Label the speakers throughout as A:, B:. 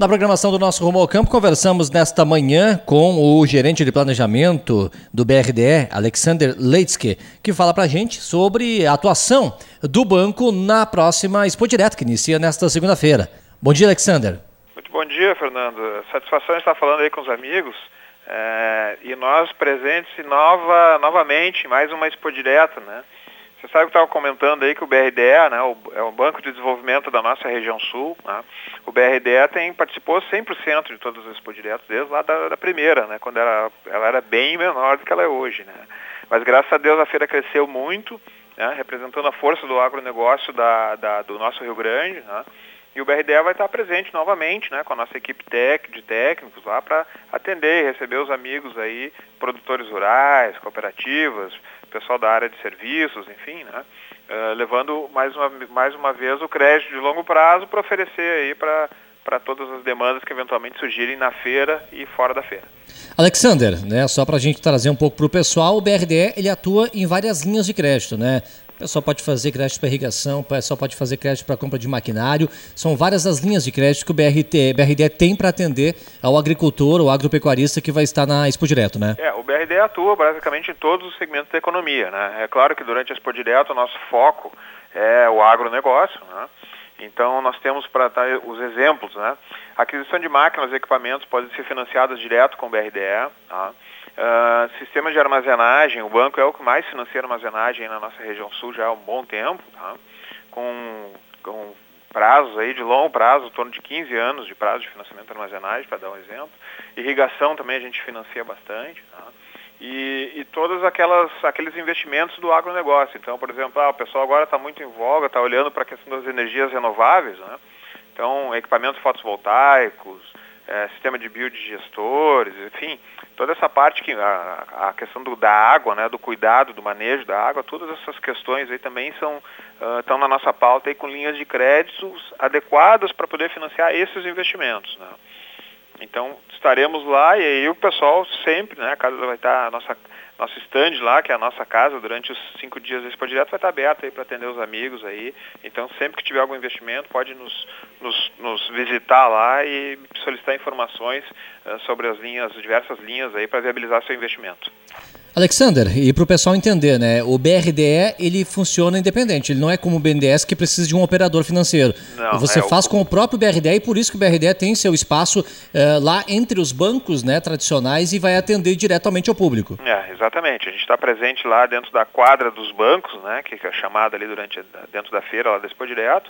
A: Na programação do nosso Rumo ao Campo, conversamos nesta manhã com o gerente de planejamento do BRDE, Alexander Leitzke, que fala para a gente sobre a atuação do banco na próxima Expo Direto, que inicia nesta segunda-feira. Bom dia, Alexander.
B: Muito bom dia, Fernando. Satisfação estar falando aí com os amigos. E nós presentes novamente em mais uma Expo Direto, né? Você sabe que eu estava comentando aí que o BRDE, né, é o Banco de Desenvolvimento da nossa região sul, né? O BRDE participou 100% de todas as Expo Diretos, desde lá da primeira, né, quando ela era bem menor do que ela é hoje, né? Mas graças a Deus a feira cresceu muito, né, representando a força do agronegócio do nosso Rio Grande, né? E o BRDE vai estar presente novamente, né, com a nossa equipe de técnicos lá para atender e receber os amigos aí, produtores rurais, cooperativas, pessoal da área de serviços, enfim, né, levando mais uma vez o crédito de longo prazo para oferecer aí para todas as demandas que eventualmente surgirem na feira e fora da feira.
A: Alexander, né, só para a gente trazer um pouco para o pessoal, o BRDE ele atua em várias linhas de crédito, né? O pessoal pode fazer crédito para irrigação, o pessoal pode fazer crédito para compra de maquinário. São várias as linhas de crédito que o BRDE tem para atender ao agricultor ou agropecuarista que vai estar na Expo Direto, né?
B: O BRDE atua basicamente em todos os segmentos da economia, né? É claro que durante a Expo Direto o nosso foco é o agronegócio, né? Então nós temos para dar os exemplos, né? A aquisição de máquinas e equipamentos pode ser financiadas direto com o BRDE, tá? Sistemas de armazenagem, o banco é o que mais financia armazenagem na nossa região sul já há um bom tempo, tá? Com prazos aí de longo prazo, em torno de 15 anos de prazo de financiamento de armazenagem, para dar um exemplo. Irrigação também a gente financia bastante, tá? E todos aqueles investimentos do agronegócio. Então, por exemplo, o pessoal agora está muito em voga, está olhando para a questão das energias renováveis, né? Então, equipamentos fotovoltaicos, sistema de biodigestores, enfim, toda essa parte que a questão da água, né, do cuidado, do manejo da água, todas essas questões aí também estão na nossa pauta aí com linhas de créditos adequadas para poder financiar esses investimentos, né? Então estaremos lá e aí o pessoal sempre, né, a casa vai estar, nosso stand lá, que é a nossa casa, durante os 5 dias da Expo Direto vai estar aberto aí para atender os amigos aí. Então sempre que tiver algum investimento pode nos visitar lá e solicitar informações sobre as diversas linhas aí para viabilizar seu investimento.
A: Alexander, e para o pessoal entender, né, o BRDE ele funciona independente, ele não é como o BNDES que precisa de um operador financeiro. Não, você faz com o próprio BRDE e por isso que o BRDE tem seu espaço lá entre os bancos, né, tradicionais e vai atender diretamente ao público.
B: Exatamente, a gente está presente lá dentro da quadra dos bancos, né, que é chamada ali dentro da feira lá da Expo Direto,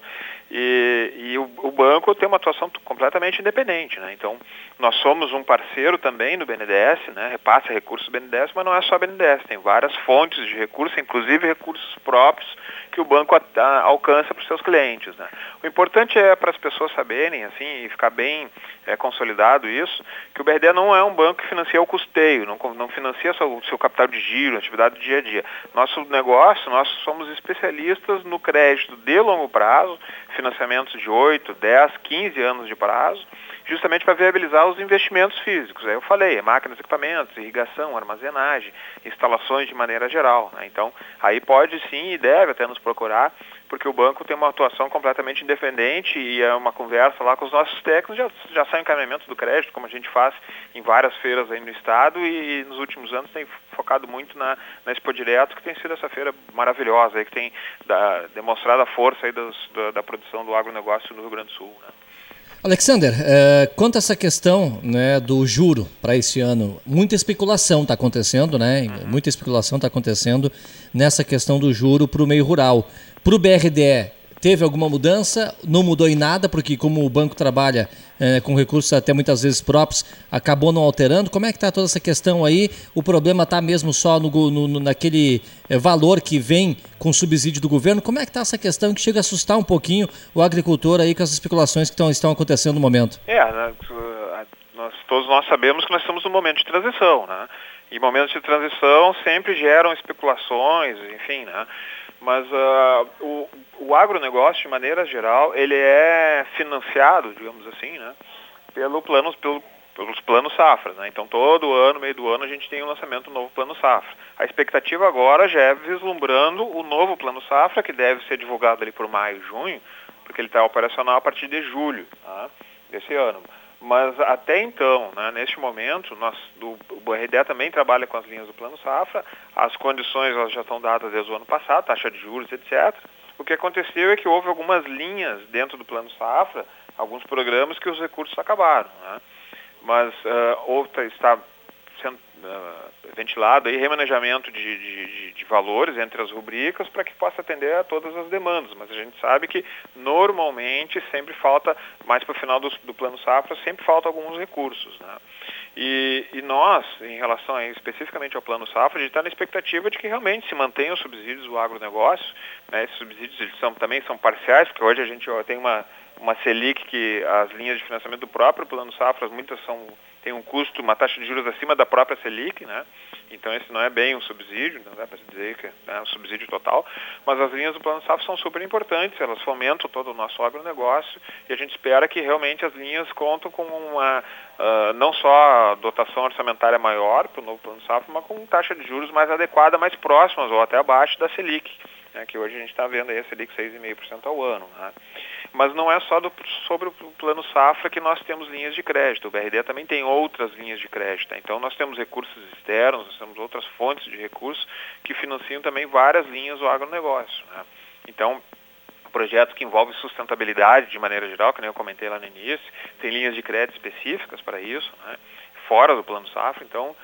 B: e o banco tem uma atuação completamente independente, né? Então nós somos um parceiro também do BNDES, né, repassa recursos do BNDES, mas não é só BNDES, tem várias fontes de recursos, inclusive recursos próprios que o banco alcança para os seus clientes, né? O importante é para as pessoas saberem, assim, e ficar bem consolidado isso, que o BRDE não é um banco que financia o custeio, não financia só o seu capital de giro, atividade do dia a dia. Nosso negócio, nós somos especialistas no crédito de longo prazo, financiamentos de 8, 10, 15 anos de prazo, justamente para viabilizar os investimentos físicos. Aí eu falei, máquinas, equipamentos, irrigação, armazenagem, instalações de maneira geral, né? Então, aí pode sim e deve até nos procurar, porque o banco tem uma atuação completamente independente e é uma conversa lá com os nossos técnicos, já sai o encaminhamento do crédito, como a gente faz em várias feiras aí no estado e nos últimos anos tem focado muito na Expo Direto, que tem sido essa feira maravilhosa, aí, que tem demonstrado a força aí da produção do agronegócio no Rio Grande do Sul, né?
A: Alexander, quanto a essa questão, né, do juro para esse ano, muita especulação está acontecendo, né? Muita especulação está acontecendo nessa questão do juro para o meio rural. Para o BRDE, teve alguma mudança? Não mudou em nada, porque como o banco trabalha com recursos até muitas vezes próprios, acabou não alterando. Como é que está toda essa questão aí? O problema está mesmo só naquele valor que vem com subsídio do governo? Como é que está essa questão que chega a assustar um pouquinho o agricultor aí com essas especulações que estão acontecendo no momento?
B: Todos nós sabemos que nós estamos num momento de transição, né? E momentos de transição sempre geram especulações, enfim, né? Mas o agronegócio, de maneira geral, ele é financiado, digamos assim, né, pelos planos safra, né? Então, todo ano, meio do ano, a gente tem o lançamento do novo plano safra. A expectativa agora já é vislumbrando o novo plano safra, que deve ser divulgado ali por maio, junho, porque ele está operacional a partir de julho, tá, desse ano. Mas até então, né, neste momento, o BRDE também trabalha com as linhas do Plano Safra, as condições elas já estão dadas desde o ano passado, taxa de juros, etc. O que aconteceu é que houve algumas linhas dentro do Plano Safra, alguns programas que os recursos acabaram, né? Mas outra está sendo ventilado aí remanejamento de valores entre as rubricas para que possa atender a todas as demandas, mas a gente sabe que normalmente sempre falta, mais para o final do Plano Safra, sempre falta alguns recursos, né? E nós, em relação especificamente ao Plano Safra, a gente está na expectativa de que realmente se mantenham os subsídios do agronegócio, né? Esses subsídios eles também são parciais, porque hoje a gente tem uma Selic que as linhas de financiamento do próprio Plano Safra, muitas tem um custo, uma taxa de juros acima da própria Selic, né? Então esse não é bem um subsídio, não dá para dizer que é um subsídio total, mas as linhas do Plano Safra são super importantes, elas fomentam todo o nosso agronegócio e a gente espera que realmente as linhas contam com uma, não só a dotação orçamentária maior para o novo Plano Safra, mas com taxa de juros mais adequada, mais próximas ou até abaixo da Selic, né? Que hoje a gente está vendo aí a Selic 6,5% ao ano, né? Mas não é só sobre o Plano Safra que nós temos linhas de crédito. O BRDE também tem outras linhas de crédito. Então nós temos recursos externos, nós temos outras fontes de recursos que financiam também várias linhas do agronegócio, né? Então, projetos que envolvem sustentabilidade de maneira geral, que nem eu comentei lá no início, tem linhas de crédito específicas para isso, né? Fora do Plano Safra. Então,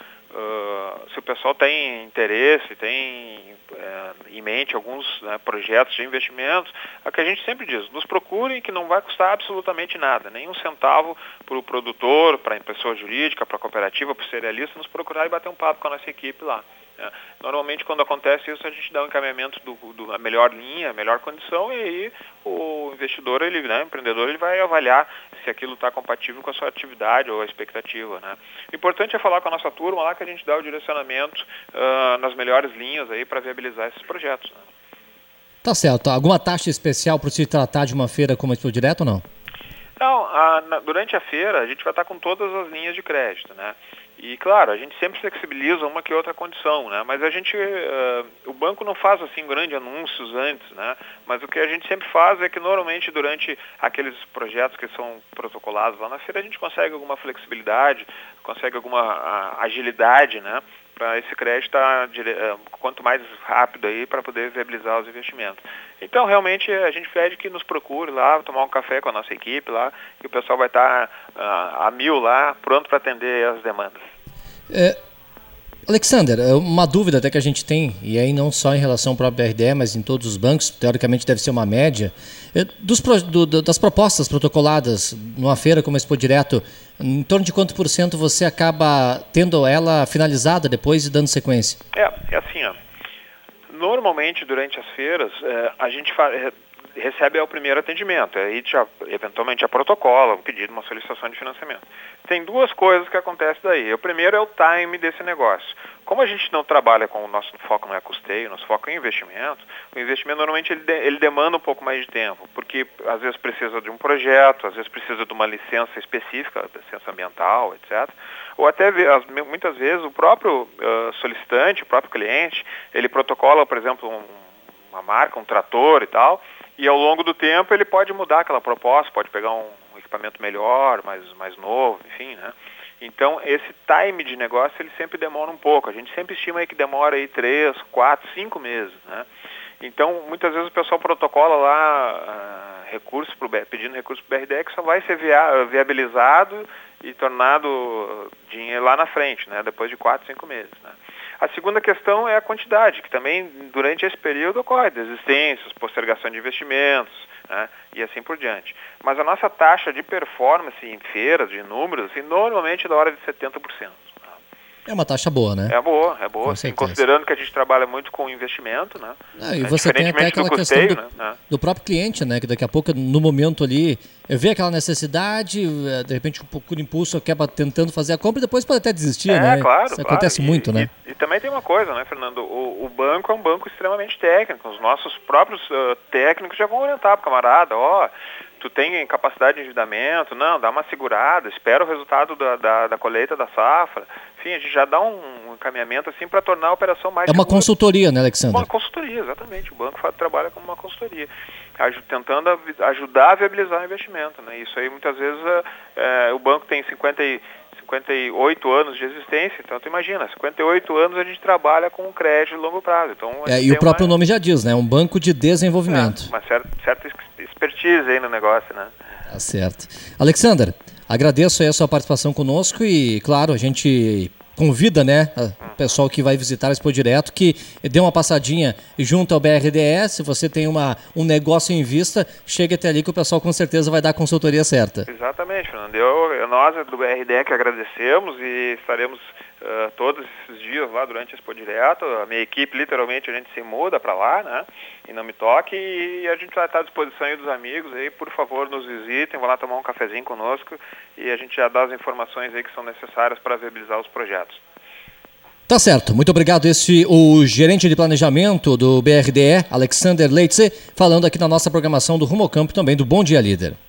B: se o pessoal tem interesse, tem em mente alguns, né, projetos de investimento, é o que a gente sempre diz, nos procurem, que não vai custar absolutamente nada, nem um centavo para o produtor, para a pessoa jurídica, para a cooperativa, para o cerealista, nos procurar e bater um papo com a nossa equipe lá. Normalmente, quando acontece isso, a gente dá um encaminhamento da melhor linha, a melhor condição, e aí o investidor, o empreendedor, ele vai avaliar se aquilo está compatível com a sua atividade ou a expectativa, né? O importante é falar com a nossa turma lá, que a gente dá o direcionamento nas melhores linhas aí para viabilizar esses projetos, né?
A: Tá certo. Alguma taxa especial para se tratar de uma feira como a Expo Direto ou não?
B: Não, durante a feira a gente vai estar com todas as linhas de crédito, né? E, claro, a gente sempre flexibiliza uma que outra condição, né? Mas o banco não faz, assim, grandes anúncios antes, né? Mas o que a gente sempre faz é que, normalmente, durante aqueles projetos que são protocolados lá na feira, a gente consegue alguma flexibilidade, consegue alguma agilidade, né? Para esse crédito estar quanto mais rápido aí para poder viabilizar os investimentos. Então, realmente, a gente pede que nos procure lá, tomar um café com a nossa equipe lá, e o pessoal vai estar a mil lá, pronto para atender as demandas.
A: Alexander, uma dúvida até que a gente tem, e aí não só em relação ao próprio BRDE, mas em todos os bancos, teoricamente deve ser uma média, das propostas protocoladas numa feira como a Expo Direto, em torno de quanto por cento você acaba tendo ela finalizada depois e dando sequência?
B: É assim, ó. Normalmente, durante as feiras, a gente recebe o primeiro atendimento, aí eventualmente a protocola, um pedido, uma solicitação de financiamento. Tem duas coisas que acontecem daí. O primeiro é o time desse negócio. Como a gente não trabalha com o nosso foco não é custeio, nosso foco é investimento, o investimento normalmente ele demanda um pouco mais de tempo, porque às vezes precisa de um projeto, às vezes precisa de uma licença específica, licença ambiental, etc. Ou até muitas vezes o próprio solicitante, o próprio cliente, ele protocola, por exemplo, uma marca, um trator e tal, e ao longo do tempo ele pode mudar aquela proposta, pode pegar um equipamento melhor, mais novo, enfim, né? Então, esse time de negócio, ele sempre demora um pouco. A gente sempre estima aí que demora aí 3, 4, 5 meses, né? Então, muitas vezes o pessoal protocola lá pedindo recurso para o BRDE, que só vai ser viabilizado e tornado dinheiro lá na frente, né? Depois de 4, 5 meses, né? A segunda questão é a quantidade, que também durante esse período ocorre desistências, postergação de investimentos, né, e assim por diante. Mas a nossa taxa de performance em feiras, de números, assim, normalmente é da hora de 70%.
A: É uma taxa boa, né?
B: É boa. Assim, considerando que a gente trabalha muito com investimento, né?
A: E você tem até aquela questão do próprio cliente, né? Que daqui a pouco, no momento ali, vê aquela necessidade, de repente, um pouco de impulso, acaba tentando fazer a compra e depois pode até desistir, né?
B: Claro,
A: isso acontece muito, né?
B: E também tem uma coisa, né, Fernando? O banco é um banco extremamente técnico. Os nossos próprios técnicos já vão orientar para o camarada, tu tem capacidade de endividamento, não, dá uma segurada, espera o resultado da colheita da safra. Enfim, a gente já dá um encaminhamento assim para tornar a operação mais
A: segura. Consultoria, né, Alexandre?
B: Uma consultoria, exatamente. O banco trabalha como uma consultoria. tentando ajudar a viabilizar o investimento, né? Isso aí muitas vezes o banco tem 58 anos de existência, então tu imagina, 58 anos a gente trabalha com crédito de longo prazo. Então,
A: e o próprio nome já diz, né? Um banco de desenvolvimento.
B: Uma certa expertise aí no negócio, né?
A: Tá certo. Alexander, agradeço aí a sua participação conosco e, claro, a gente convida, né, o pessoal que vai visitar a Expo Direto que dê uma passadinha junto ao BRDE. Se você tem um negócio em vista, chegue até ali que o pessoal com certeza vai dar a consultoria certa.
B: Exatamente, Fernando. Nós do BRDE que agradecemos e estaremos todos esses dias lá durante a Expo Direto. A minha equipe, literalmente, a gente se muda para lá, né, em Não Me Toque, e a gente vai estar à disposição aí dos amigos aí, por favor, nos visitem, vão lá tomar um cafezinho conosco e a gente já dá as informações aí que são necessárias para viabilizar os projetos.
A: Tá certo, muito obrigado. O gerente de planejamento do BRDE, Alexander Leitze, falando aqui na nossa programação do Rumo ao Campo, também do Bom Dia Líder.